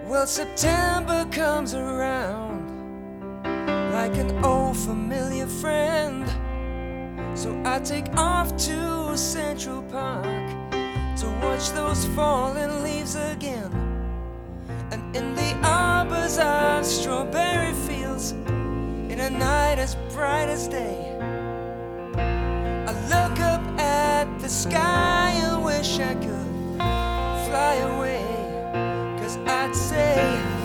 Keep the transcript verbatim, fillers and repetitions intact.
Well, September comes around like an old familiar friend. So I take off to Central Park to watch those falling leaves again. And in the arbors of strawberry fields, in a night as bright as day, I look up at the sky and wish I could fly away, 'cause I'd say